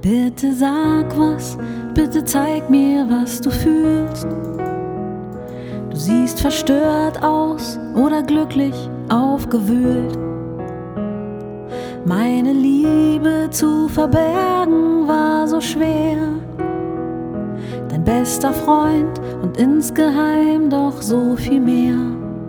Bitte sag was, bitte zeig mir, was du fühlst. Du siehst verstört aus oder glücklich aufgewühlt. Meine Liebe zu verbergen war so schwer. Dein bester Freund und insgeheim doch so viel mehr.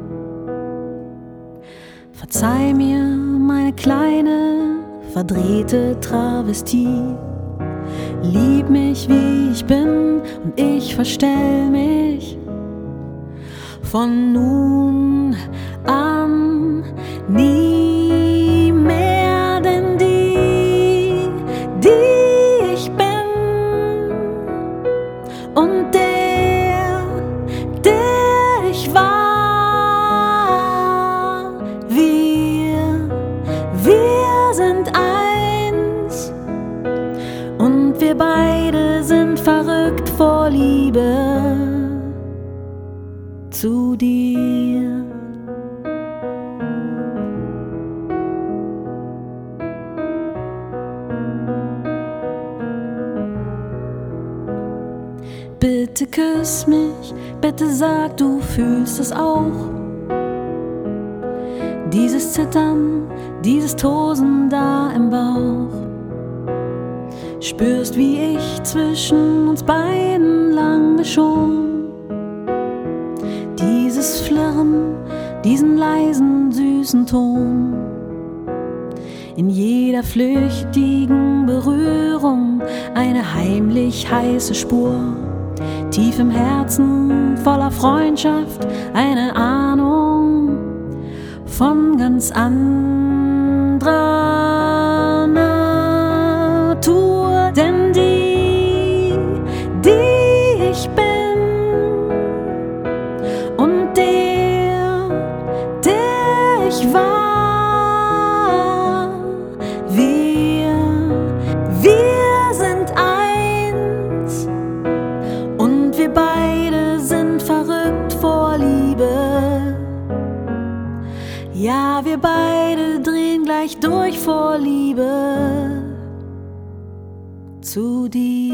Verzeih mir, meine kleine, verdrehte Travestie. Lieb mich, wie ich bin, und ich verstell mich. Von nun an nie mehr, denn die ich bin und der ich war, wir sind eins und wir beide sind verrückt vor Liebe zu dir. Bitte küss mich, bitte sag, du fühlst es auch. Dieses Zittern, dieses Tosen da im Bauch. Spürst, wie ich zwischen uns beiden lange schon dieses Flirren, diesen leisen, süßen Ton. In jeder flüchtigen Berührung eine heimlich heiße Spur. Tief im Herzen, voller Freundschaft, eine Ahnung von ganz anderer Natur. Denn die ich bin und der ich war, wir sind eins und wir beide sind verrückt vor Liebe. Ja, wir beide drehen gleich durch vor Liebe zu dir.